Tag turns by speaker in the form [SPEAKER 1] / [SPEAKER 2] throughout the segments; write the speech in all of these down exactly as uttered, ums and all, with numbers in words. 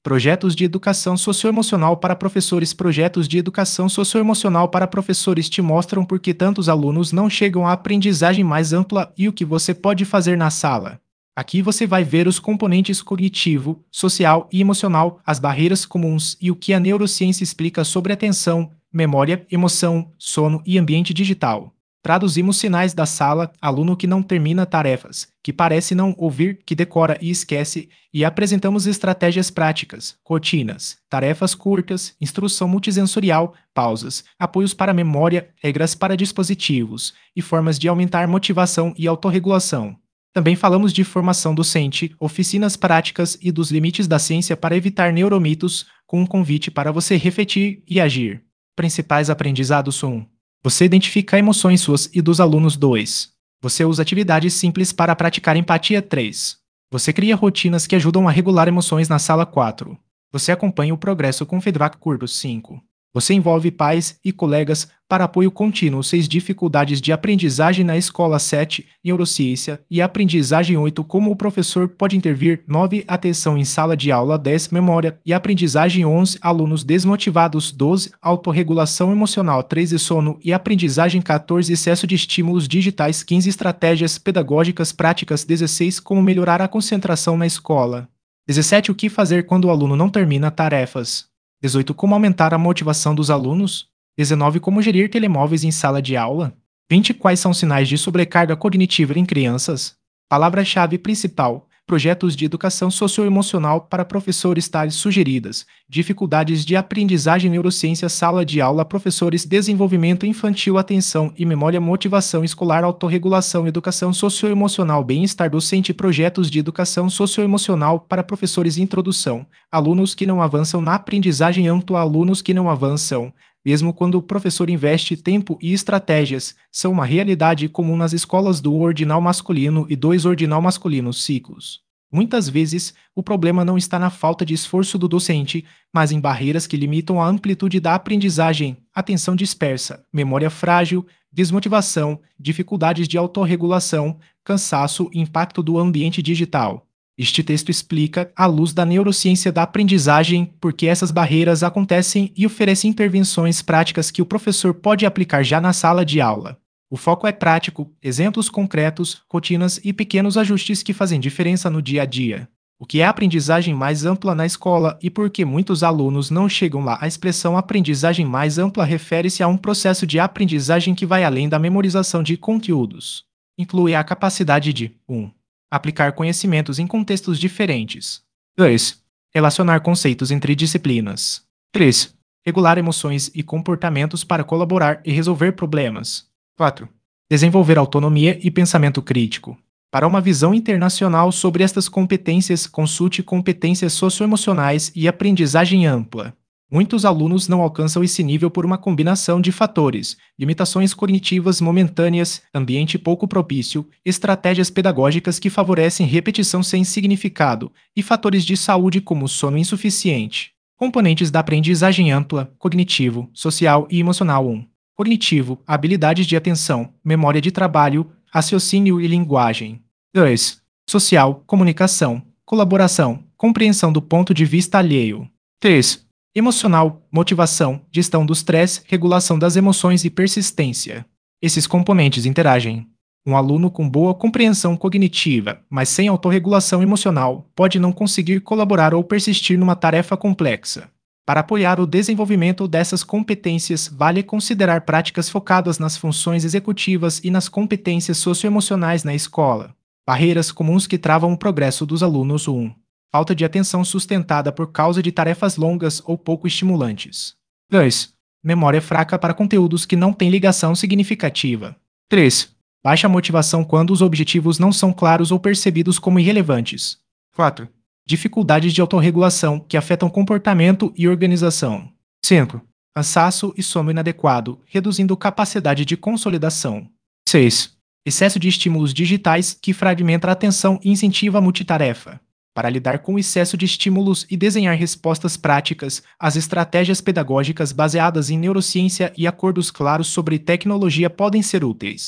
[SPEAKER 1] Projetos de educação socioemocional para professores. Projetos de educação socioemocional para professores te mostram por que tantos alunos não chegam à aprendizagem mais ampla e o que você pode fazer na sala. Aqui você vai ver os componentes cognitivo, social e emocional, as barreiras comuns e o que a neurociência explica sobre atenção, memória, emoção, sono e ambiente digital. Traduzimos sinais da sala, aluno que não termina tarefas, que parece não ouvir, que decora e esquece, e apresentamos estratégias práticas, rotinas, tarefas curtas, instrução multissensorial, pausas, apoios para memória, regras para dispositivos, e formas de aumentar motivação e autorregulação. Também falamos de formação docente, oficinas práticas e dos limites da ciência para evitar neuromitos, com um convite para você refletir e agir. Principais aprendizados um. Você identifica emoções suas e dos alunos. dois. Você usa atividades simples para praticar empatia. três. Você cria rotinas que ajudam a regular emoções na sala. quatro. Você acompanha o progresso com feedback curto. cinco. Você envolve pais e colegas para apoio contínuo. seis. Dificuldades de aprendizagem na escola. sete. Neurociência e aprendizagem. oito. Como o professor pode intervir. nove. Atenção em sala de aula. dez. Memória e aprendizagem. onze. Alunos desmotivados. doze. Autorregulação emocional. treze. Sono e aprendizagem. quatorze. Excesso de estímulos digitais. quinze. Estratégias pedagógicas práticas. dezesseis. Como melhorar a concentração na escola. dezessete. O que fazer quando o aluno não termina tarefas. dezoito. Como aumentar a motivação dos alunos. dezenove. Como gerir telemóveis em sala de aula. vinte. Quais são sinais de sobrecarga cognitiva em crianças? Palavra-chave principal: projetos de educação socioemocional para professores tais sugeridas, dificuldades de aprendizagem, neurociência, sala de aula, professores, desenvolvimento infantil, atenção e memória, motivação escolar, autorregulação, educação socioemocional, bem-estar docente, projetos de educação socioemocional para professores, introdução, alunos que não avançam na aprendizagem ampla, alunos que não avançam, mesmo quando o professor investe tempo e estratégias, são uma realidade comum nas escolas do ordinal masculino e dois ordinal masculino ciclos. Muitas vezes, o problema não está na falta de esforço do docente, mas em barreiras que limitam a amplitude da aprendizagem, atenção dispersa, memória frágil, desmotivação, dificuldades de autorregulação, cansaço e impacto do ambiente digital. Este texto explica, à luz da neurociência da aprendizagem, por que essas barreiras acontecem e oferece intervenções práticas que o professor pode aplicar já na sala de aula. O foco é prático, exemplos concretos, rotinas e pequenos ajustes que fazem diferença no dia a dia. O que é aprendizagem mais ampla na escola e por que muitos alunos não chegam lá? A expressão aprendizagem mais ampla refere-se a um processo de aprendizagem que vai além da memorização de conteúdos. Inclui a capacidade de um. Aplicar conhecimentos em contextos diferentes. dois. Relacionar conceitos entre disciplinas. três. Regular emoções e comportamentos para colaborar e resolver problemas. quatro. Desenvolver autonomia e pensamento crítico. Para uma visão internacional sobre estas competências, consulte competências socioemocionais e aprendizagem ampla. Muitos alunos não alcançam esse nível por uma combinação de fatores: limitações cognitivas momentâneas, ambiente pouco propício, estratégias pedagógicas que favorecem repetição sem significado, e fatores de saúde como sono insuficiente. Componentes da aprendizagem ampla, cognitivo, social e emocional. um. Cognitivo, habilidades de atenção, memória de trabalho, raciocínio e linguagem. dois. Social, comunicação, colaboração, compreensão do ponto de vista alheio. três. Emocional, motivação, gestão do estresse, regulação das emoções e persistência. Esses componentes interagem. Um aluno com boa compreensão cognitiva, mas sem autorregulação emocional, pode não conseguir colaborar ou persistir numa tarefa complexa. Para apoiar o desenvolvimento dessas competências, vale considerar práticas focadas nas funções executivas e nas competências socioemocionais na escola. Barreiras comuns que travam o progresso dos alunos. um. Falta de atenção sustentada por causa de tarefas longas ou pouco estimulantes. dois. Memória fraca para conteúdos que não têm ligação significativa. três. Baixa motivação quando os objetivos não são claros ou percebidos como irrelevantes. quatro. Dificuldades de autorregulação que afetam comportamento e organização. cinco. Cansaço e sono inadequado, reduzindo capacidade de consolidação. seis. Excesso de estímulos digitais que fragmenta a atenção e incentiva a multitarefa. Para lidar com o excesso de estímulos e desenhar respostas práticas, as estratégias pedagógicas baseadas em neurociência e acordos claros sobre tecnologia podem ser úteis.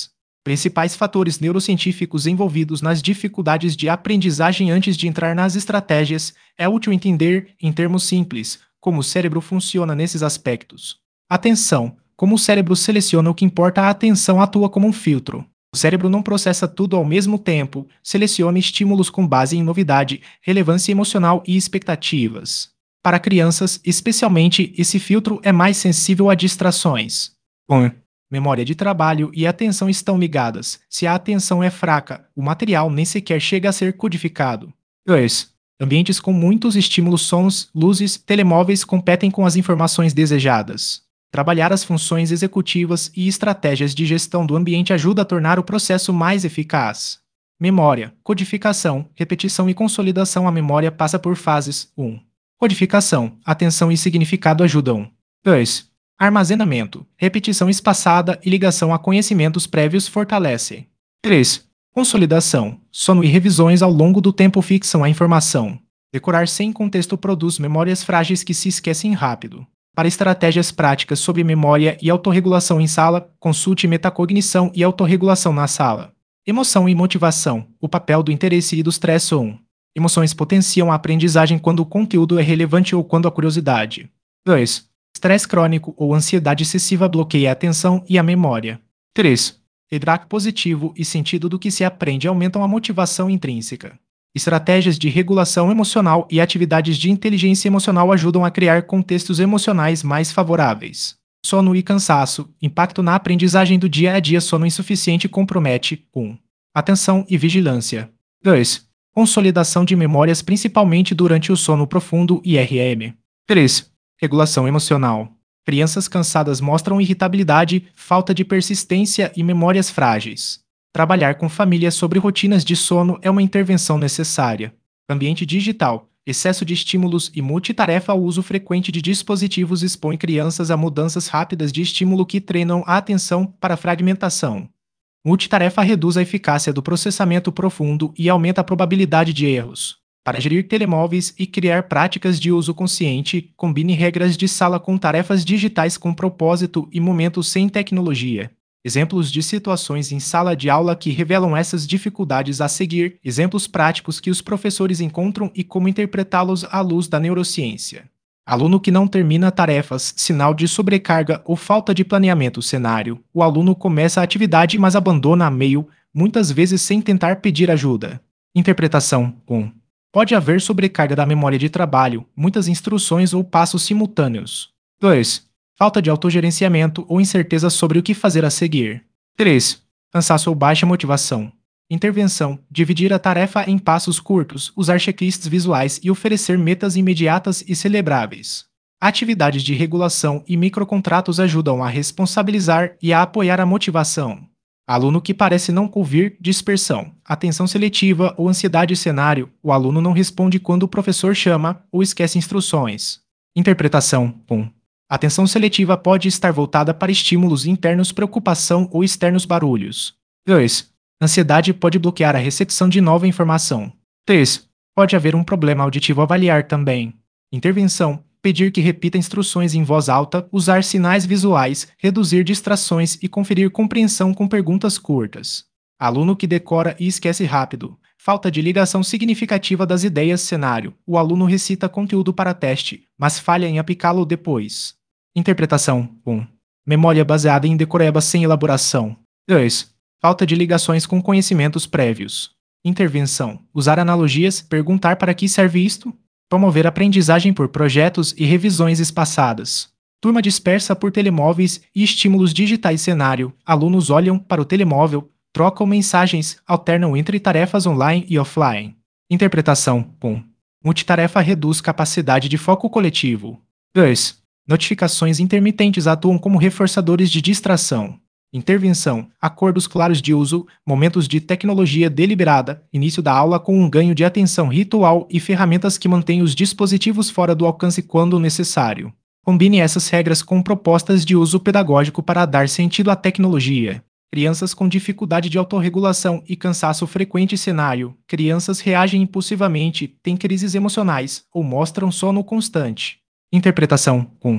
[SPEAKER 1] Principais fatores neurocientíficos envolvidos nas dificuldades de aprendizagem. Antes de entrar nas estratégias, é útil entender, em termos simples, como o cérebro funciona nesses aspectos. Atenção: como o cérebro seleciona o que importa, a atenção atua como um filtro. O cérebro não processa tudo ao mesmo tempo, seleciona estímulos com base em novidade, relevância emocional e expectativas. Para crianças, especialmente, esse filtro é mais sensível a distrações. um. Memória de trabalho e atenção estão ligadas. Se a atenção é fraca, o material nem sequer chega a ser codificado. dois. Ambientes com muitos estímulos, sons, luzes, telemóveis competem com as informações desejadas. Trabalhar as funções executivas e estratégias de gestão do ambiente ajuda a tornar o processo mais eficaz. Memória, codificação, repetição e consolidação. A memória passa por fases. um. Codificação, atenção e significado ajudam. dois. Armazenamento, repetição espaçada e ligação a conhecimentos prévios fortalecem. três. Consolidação, sono e revisões ao longo do tempo fixam a informação. Decorar sem contexto produz memórias frágeis que se esquecem rápido. Para estratégias práticas sobre memória e autorregulação em sala, consulte metacognição e autorregulação na sala. Emoção e motivação, o papel do interesse e do estresse. um. Emoções potenciam a aprendizagem quando o conteúdo é relevante ou quando a curiosidade. dois. Estresse crônico ou ansiedade excessiva bloqueia a atenção e a memória. três. Feedback positivo e sentido do que se aprende aumentam a motivação intrínseca. Estratégias de regulação emocional e atividades de inteligência emocional ajudam a criar contextos emocionais mais favoráveis. Sono e cansaço, impacto na aprendizagem do dia a dia. Sono insuficiente compromete. um. Atenção e vigilância. dois. Consolidação de memórias, principalmente durante o sono profundo e R E M. três. Regulação emocional. Crianças cansadas mostram irritabilidade, falta de persistência e memórias frágeis. Trabalhar com famílias sobre rotinas de sono é uma intervenção necessária. Ambiente digital, excesso de estímulos e multitarefa. O uso frequente de dispositivos expõe crianças a mudanças rápidas de estímulo que treinam a atenção para fragmentação. Multitarefa reduz a eficácia do processamento profundo e aumenta a probabilidade de erros. Para gerir telemóveis e criar práticas de uso consciente, combine regras de sala com tarefas digitais com propósito e momentos sem tecnologia. Exemplos de situações em sala de aula que revelam essas dificuldades a seguir, exemplos práticos que os professores encontram e como interpretá-los à luz da neurociência. Aluno que não termina tarefas, sinal de sobrecarga ou falta de planeamento. Cenário: o aluno começa a atividade mas abandona a meio, muitas vezes sem tentar pedir ajuda. Interpretação: um. Pode haver sobrecarga da memória de trabalho, muitas instruções ou passos simultâneos. dois. Falta de autogerenciamento ou incerteza sobre o que fazer a seguir. três. Cansaço ou baixa motivação. Intervenção: dividir a tarefa em passos curtos, usar checklists visuais e oferecer metas imediatas e celebráveis. Atividades de regulação e microcontratos ajudam a responsabilizar e a apoiar a motivação. Aluno que parece não ouvir, dispersão, atenção seletiva ou ansiedade. Cenário: o aluno não responde quando o professor chama ou esquece instruções. Interpretação: um. Atenção seletiva pode estar voltada para estímulos internos, preocupação ou externos, barulhos. dois. Ansiedade pode bloquear a recepção de nova informação. três. Pode haver um problema auditivo. Avaliar também. Intervenção: pedir que repita instruções em voz alta, usar sinais visuais, reduzir distrações e conferir compreensão com perguntas curtas. Aluno que decora e esquece rápido. Falta de ligação significativa das ideias. Cenário: o aluno recita conteúdo para teste, mas falha em aplicá-lo depois. Interpretação: um. Memória baseada em decoreba sem elaboração. dois. Falta de ligações com conhecimentos prévios. Intervenção: usar analogias, perguntar para que serve isto. Promover aprendizagem por projetos e revisões espaçadas. Turma dispersa por telemóveis e estímulos digitais. Cenário: alunos olham para o telemóvel, trocam mensagens, alternam entre tarefas online e offline. Interpretação: um. Multitarefa reduz capacidade de foco coletivo. dois. Notificações intermitentes atuam como reforçadores de distração. Intervenção: acordos claros de uso, momentos de tecnologia deliberada, início da aula com um ganho de atenção ritual e ferramentas que mantêm os dispositivos fora do alcance quando necessário. Combine essas regras com propostas de uso pedagógico para dar sentido à tecnologia. Crianças com dificuldade de autorregulação e cansaço frequente. Cenário: crianças reagem impulsivamente, têm crises emocionais ou mostram sono constante. Interpretação: um.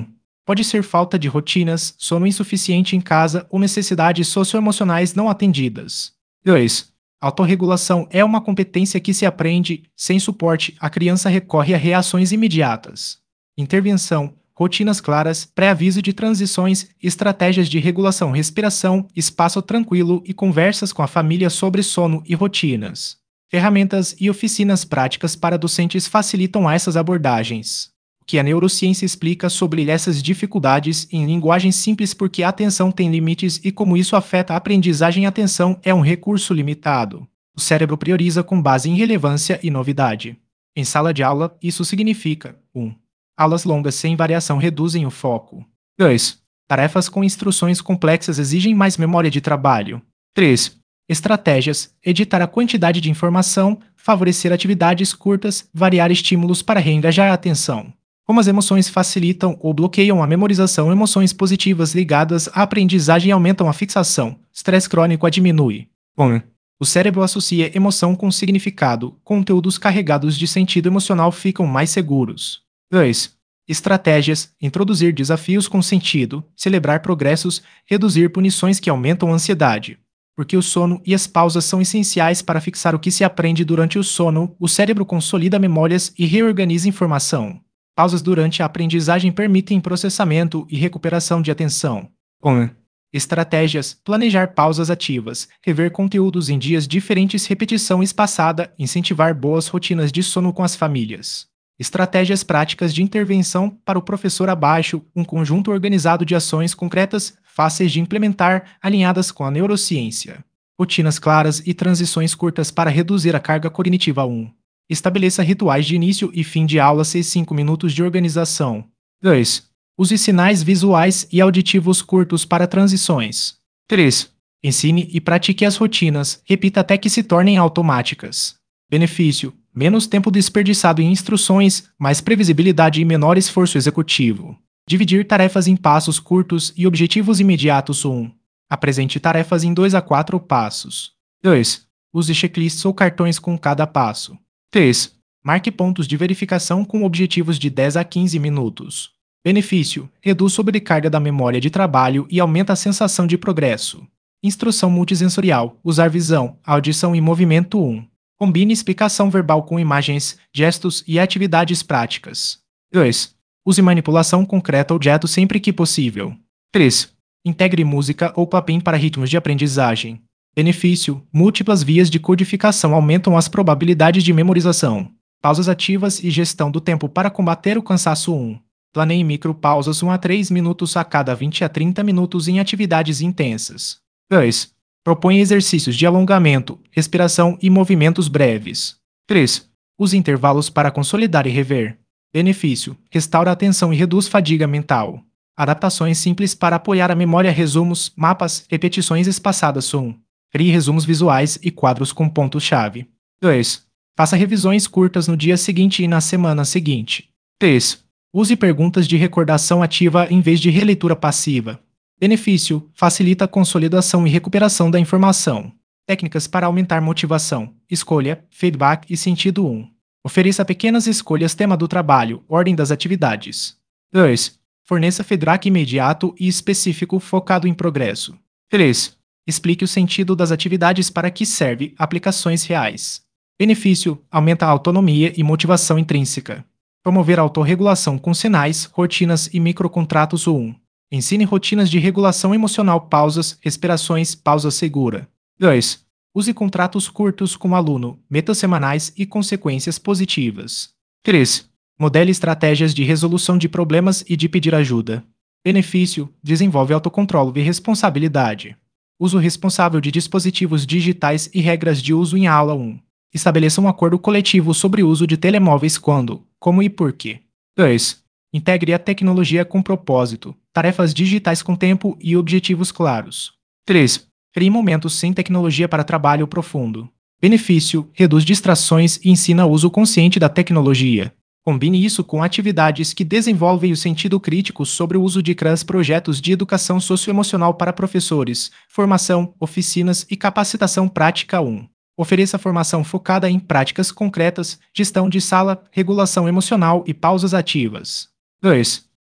[SPEAKER 1] Pode ser falta de rotinas, sono insuficiente em casa ou necessidades socioemocionais não atendidas. dois. Autorregulação é uma competência que se aprende. Sem suporte, a criança recorre a reações imediatas. Intervenção, rotinas claras, pré-aviso de transições, estratégias de regulação, respiração, espaço tranquilo e conversas com a família sobre sono e rotinas. Ferramentas e oficinas práticas para docentes facilitam essas abordagens. O que a neurociência explica sobre essas dificuldades em linguagem simples, porque a atenção tem limites e como isso afeta a aprendizagem. A atenção é um recurso limitado. O cérebro prioriza com base em relevância e novidade. Em sala de aula, isso significa um. Aulas longas sem variação reduzem o foco. dois. Tarefas com instruções complexas exigem mais memória de trabalho. três. Estratégias: editar a quantidade de informação, favorecer atividades curtas, variar estímulos para reengajar a atenção. Como as emoções facilitam ou bloqueiam a memorização, emoções positivas ligadas à aprendizagem aumentam a fixação, estresse crônico a diminui. um. O cérebro associa emoção com significado, conteúdos carregados de sentido emocional ficam mais seguros. dois. Estratégias: introduzir desafios com sentido, celebrar progressos, reduzir punições que aumentam a ansiedade. Porque o sono e as pausas são essenciais para fixar o que se aprende durante o sono, o cérebro consolida memórias e reorganiza informação. Pausas durante a aprendizagem permitem processamento e recuperação de atenção. um. Estratégias: planejar pausas ativas, rever conteúdos em dias diferentes, repetição espaçada, incentivar boas rotinas de sono com as famílias. Estratégias práticas de intervenção para o professor abaixo, um conjunto organizado de ações concretas, fáceis de implementar, alinhadas com a neurociência. Rotinas claras e transições curtas para reduzir a carga cognitiva. um. Estabeleça rituais de início e fim de aula. seis cinco minutos de organização. dois. Use sinais visuais e auditivos curtos para transições. três. Ensine e pratique as rotinas, repita até que se tornem automáticas. Benefício: menos tempo desperdiçado em instruções, mais previsibilidade e menor esforço executivo. Dividir tarefas em passos curtos e objetivos imediatos. um. Apresente tarefas em dois a quatro passos. dois. Use checklists ou cartões com cada passo. três. Marque pontos de verificação com objetivos de dez a quinze minutos. Benefício: reduz sobrecarga da memória de trabalho e aumenta a sensação de progresso. Instrução multissensorial: usar visão, audição e movimento. um. Combine explicação verbal com imagens, gestos e atividades práticas. dois. Use manipulação concreta ou objeto sempre que possível. três. Integre música ou papel para ritmos de aprendizagem. Benefício: múltiplas vias de codificação aumentam as probabilidades de memorização. Pausas ativas e gestão do tempo para combater o cansaço. um. Planeie micropausas um a três minutos a cada vinte a trinta minutos em atividades intensas. dois. Propõe exercícios de alongamento, respiração e movimentos breves. três. Use intervalos para consolidar e rever. Benefício: restaura a atenção e reduz fadiga mental. Adaptações simples para apoiar a memória: resumos, mapas, repetições espaçadas. um. Crie resumos visuais e quadros com pontos-chave. dois. Faça revisões curtas no dia seguinte e na semana seguinte. três. Use perguntas de recordação ativa em vez de releitura passiva. Benefício: facilita a consolidação e recuperação da informação. Técnicas para aumentar motivação: escolha, feedback e sentido. um. Ofereça pequenas escolhas: tema do trabalho, ordem das atividades. dois. Forneça feedback imediato e específico focado em progresso. três. Explique o sentido das atividades, para que serve, aplicações reais. Benefício: aumenta a autonomia e motivação intrínseca. Promover a autorregulação com sinais, rotinas e microcontratos. um. Ensine rotinas de regulação emocional: pausas, respirações, pausa segura. dois. Use contratos curtos com o aluno, metas semanais e consequências positivas. três. Modele estratégias de resolução de problemas e de pedir ajuda. Benefício: desenvolve autocontrole e responsabilidade. Uso responsável de dispositivos digitais e regras de uso em aula. um. Estabeleça um acordo coletivo sobre o uso de telemóveis: quando, como e por quê. dois. Integre a tecnologia com propósito, tarefas digitais com tempo e objetivos claros. três. Crie momentos sem tecnologia para trabalho profundo. Benefício: reduz distrações e ensina o uso consciente da tecnologia. Combine isso com atividades que desenvolvem o sentido crítico sobre o uso de C R A S. Projetos de educação socioemocional para professores, formação, oficinas e capacitação prática. um. Ofereça formação focada em práticas concretas, gestão de sala, regulação emocional e pausas ativas. dois.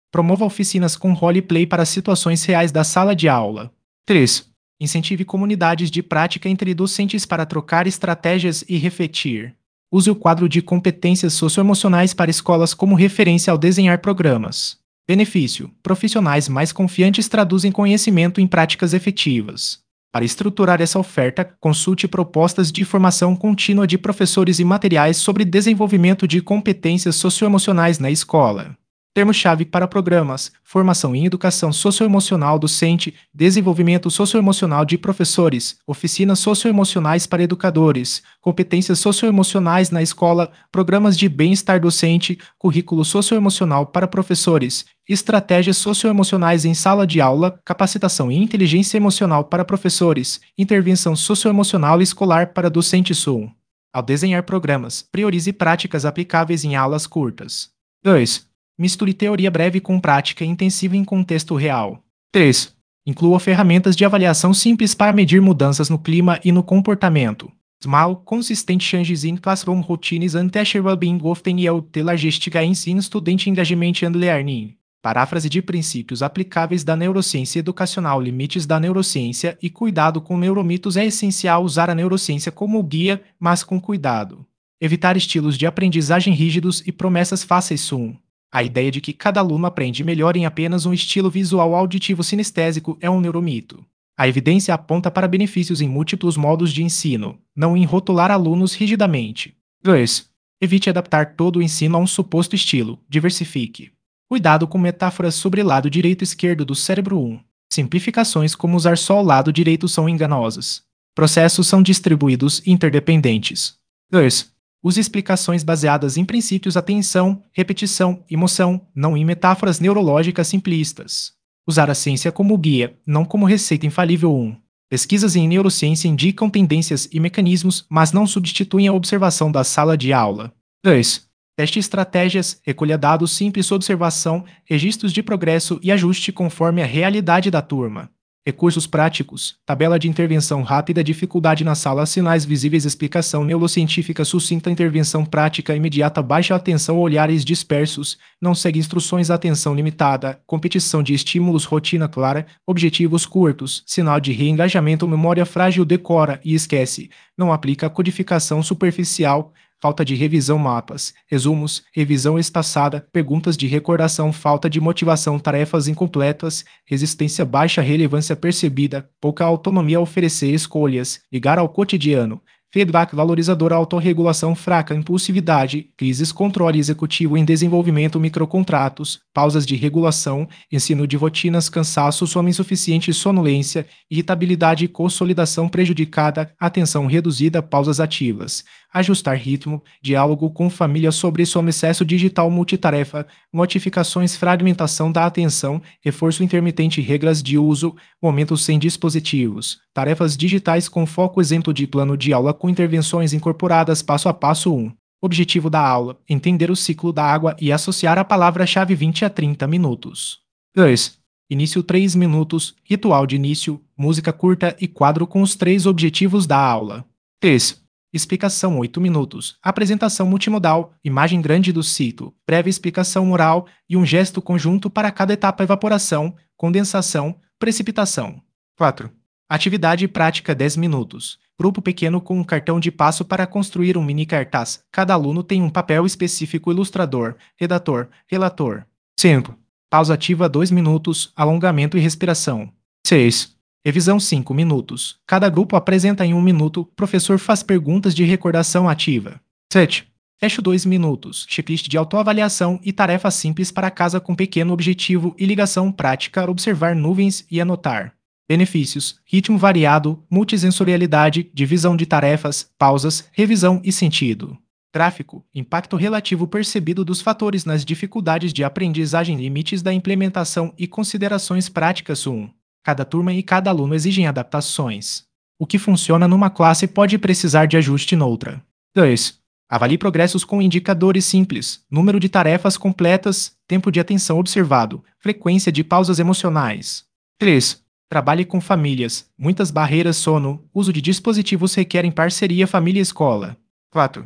[SPEAKER 1] Promova oficinas com roleplay para situações reais da sala de aula. três. Incentive comunidades de prática entre docentes para trocar estratégias e refletir. Use o quadro de competências socioemocionais para escolas como referência ao desenhar programas. Benefício: profissionais mais confiantes traduzem conhecimento em práticas efetivas. Para estruturar essa oferta, consulte propostas de formação contínua de professores e materiais sobre desenvolvimento de competências socioemocionais na escola. Termos-chave para programas: formação em educação socioemocional docente, desenvolvimento socioemocional de professores, oficinas socioemocionais para educadores, competências socioemocionais na escola, programas de bem-estar docente, currículo socioemocional para professores, estratégias socioemocionais em sala de aula, capacitação em inteligência emocional para professores, intervenção socioemocional escolar para docentes S U M. Ao desenhar programas, priorize práticas aplicáveis em aulas curtas. dois. Misture teoria breve com prática intensiva em contexto real. três. Inclua ferramentas de avaliação simples para medir mudanças no clima e no comportamento. Small, consistent changes in classroom routines and teacher well-being often yield the largest gains in student engagement and learning. Paráfrase de princípios aplicáveis da neurociência educacional. Limites da neurociência e cuidado com neuromitos. É essencial usar a neurociência como guia, mas com cuidado. Evitar estilos de aprendizagem rígidos e promessas fáceis. S U M. A ideia de que cada aluno aprende melhor em apenas um estilo visual auditivo sinestésico é um neuromito. A evidência aponta para benefícios em múltiplos modos de ensino, não em rotular alunos rigidamente. dois. Evite adaptar todo o ensino a um suposto estilo, diversifique. Cuidado com metáforas sobre lado direito e esquerdo do cérebro. um. Simplificações como usar só o lado direito são enganosas. Processos são distribuídos e interdependentes. dois. Use explicações baseadas em princípios atenção, repetição, emoção, não em metáforas neurológicas simplistas. Usar a ciência como guia, não como receita infalível. um. Pesquisas em neurociência indicam tendências e mecanismos, mas não substituem a observação da sala de aula. dois. Teste estratégias, recolha dados simples, observação, registros de progresso e ajuste conforme a realidade da turma. Recursos práticos, tabela de intervenção rápida, dificuldade na sala, sinais visíveis, explicação neurocientífica sucinta, intervenção prática imediata, baixa atenção, olhares dispersos, não segue instruções, atenção limitada, competição de estímulos, rotina clara, objetivos curtos, sinal de reengajamento, memória frágil, decora e esquece, não aplica codificação superficial, falta de revisão, mapas, resumos, revisão espaçada, perguntas de recordação, falta de motivação, tarefas incompletas, resistência, baixa relevância percebida, pouca autonomia a oferecer escolhas, ligar ao cotidiano, feedback valorizador, autorregulação fraca, impulsividade, crises, controle executivo em desenvolvimento, microcontratos, pausas de regulação, ensino de rotinas, cansaço, sono insuficiente, sonolência, irritabilidade, consolidação prejudicada, atenção reduzida, pausas ativas, ajustar ritmo, diálogo com família sobre sono, excesso digital, multitarefa, notificações, fragmentação da atenção, reforço intermitente, regras de uso, momentos sem dispositivos, tarefas digitais com foco, exemplo de plano de aula com intervenções incorporadas passo a passo. um. Objetivo da aula: entender o ciclo da água e associar a palavra-chave vinte a trinta minutos. dois. Início três minutos, ritual de início, música curta e quadro com os três objetivos da aula. três. Explicação oito minutos, apresentação multimodal, imagem grande do sítio, prévia explicação oral e um gesto conjunto para cada etapa: evaporação, condensação, precipitação. quatro. Atividade prática dez minutos. Grupo pequeno com um cartão de passo para construir um mini cartaz. Cada aluno tem um papel específico: ilustrador, redator, relator. cinco. Pausa ativa dois minutos, alongamento e respiração. seis. Revisão cinco minutos. Cada grupo apresenta em um minuto, professor faz perguntas de recordação ativa. sete. Fecho dois minutos, checklist de autoavaliação e tarefa simples para casa com pequeno objetivo e ligação prática: observar nuvens e anotar. Benefícios: ritmo variado, multissensorialidade, divisão de tarefas, pausas, revisão e sentido. Gráfico: impacto relativo percebido dos fatores nas dificuldades de aprendizagem, limites da implementação e considerações práticas. um. Cada turma e cada aluno exigem adaptações. O que funciona numa classe pode precisar de ajuste noutra. dois. Avalie progressos com indicadores simples: número de tarefas completas, tempo de atenção observado, frequência de pausas emocionais. três. Trabalhe com famílias. Muitas barreiras: sono, uso de dispositivos requerem parceria família-escola. quatro.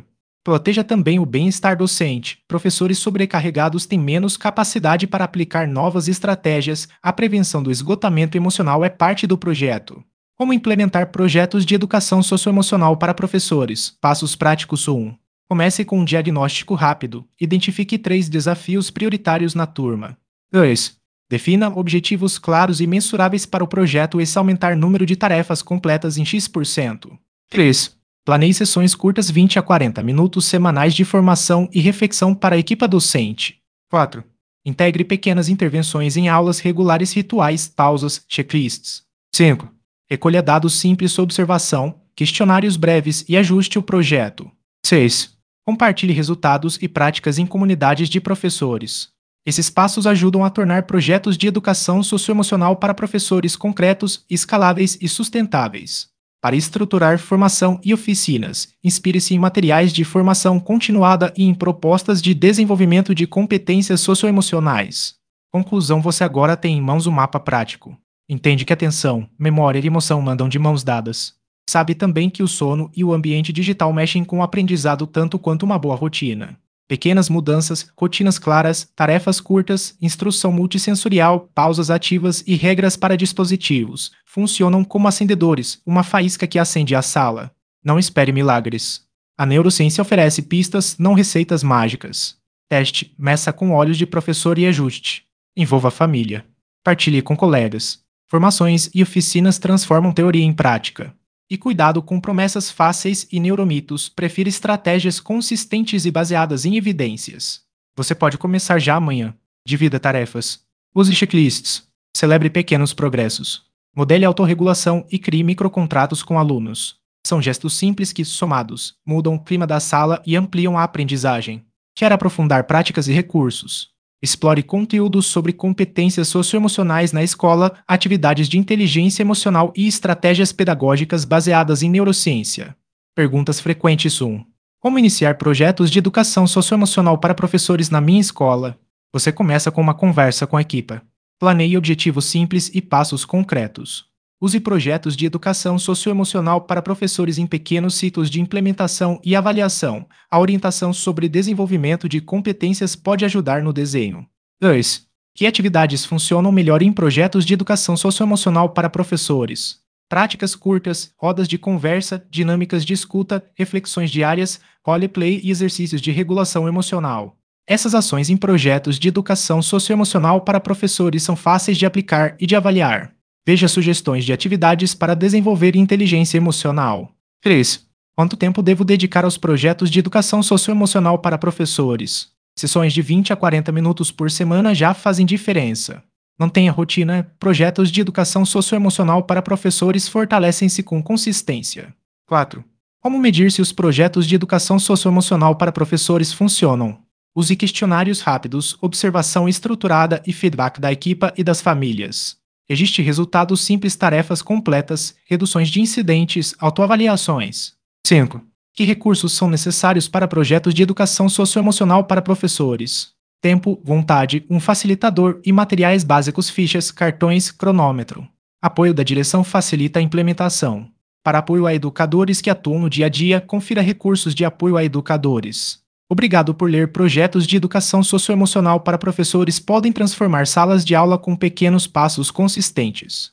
[SPEAKER 1] Proteja também o bem-estar docente. Professores sobrecarregados têm menos capacidade para aplicar novas estratégias. A prevenção do esgotamento emocional é parte do projeto. Como implementar projetos de educação socioemocional para professores? Passos práticos um. Comece com um diagnóstico rápido. Identifique três desafios prioritários na turma. dois. Defina objetivos claros e mensuráveis para o projeto e aumentar o número de tarefas completas em X por cento. três. Planeie sessões curtas vinte a quarenta minutos semanais de formação e reflexão para a equipa docente. quatro. Integre pequenas intervenções em aulas regulares, rituais, pausas, checklists. cinco. Recolha dados simples sobre observação, questionários breves e ajuste o projeto. seis. Compartilhe resultados e práticas em comunidades de professores. Esses passos ajudam a tornar projetos de educação socioemocional para professores concretos, escaláveis e sustentáveis. Para estruturar formação e oficinas, inspire-se em materiais de formação continuada e em propostas de desenvolvimento de competências socioemocionais. Conclusão: você agora tem em mãos o mapa prático. Entende que atenção, memória e emoção mandam de mãos dadas. Sabe também que o sono e o ambiente digital mexem com o aprendizado tanto quanto uma boa rotina. Pequenas mudanças, rotinas claras, tarefas curtas, instrução multissensorial, pausas ativas e regras para dispositivos funcionam como acendedores, uma faísca que acende a sala. Não espere milagres. A neurociência oferece pistas, não receitas mágicas. Teste, meça com olhos de professor e ajuste. Envolva a família. Partilhe com colegas. Formações e oficinas transformam teoria em prática. E cuidado com promessas fáceis e neuromitos, prefira estratégias consistentes e baseadas em evidências. Você pode começar já amanhã. Divida tarefas. Use checklists. Celebre pequenos progressos. Modele autorregulação e crie microcontratos com alunos. São gestos simples que, somados, mudam o clima da sala e ampliam a aprendizagem. Quer aprofundar práticas e recursos? Explore conteúdos sobre competências socioemocionais na escola, atividades de inteligência emocional e estratégias pedagógicas baseadas em neurociência. Perguntas frequentes um. Como iniciar projetos de educação socioemocional para professores na minha escola? Você começa com uma conversa com a equipe. Planeie objetivos simples e passos concretos. Use projetos de educação socioemocional para professores em pequenos ciclos de implementação e avaliação. A orientação sobre desenvolvimento de competências pode ajudar no desenho. dois. Que atividades funcionam melhor em projetos de educação socioemocional para professores? Práticas curtas, rodas de conversa, dinâmicas de escuta, reflexões diárias, roleplay e exercícios de regulação emocional. Essas ações em projetos de educação socioemocional para professores são fáceis de aplicar e de avaliar. Veja sugestões de atividades para desenvolver inteligência emocional. três. Quanto tempo devo dedicar aos projetos de educação socioemocional para professores? Sessões de vinte a quarenta minutos por semana já fazem diferença. Mantenha a rotina. Projetos de educação socioemocional para professores fortalecem-se com consistência. quatro. Como medir se os projetos de educação socioemocional para professores funcionam? Use questionários rápidos, observação estruturada e feedback da equipa e das famílias. Registre resultados simples, tarefas completas, reduções de incidentes, autoavaliações. cinco. Que recursos são necessários para projetos de educação socioemocional para professores? Tempo, vontade, um facilitador e materiais básicos, fichas, cartões, cronômetro. Apoio da direção facilita a implementação. Para apoio a educadores que atuam no dia a dia, confira recursos de apoio a educadores. Obrigado por ler. Projetos de educação socioemocional para professores podem transformar salas de aula com pequenos passos consistentes.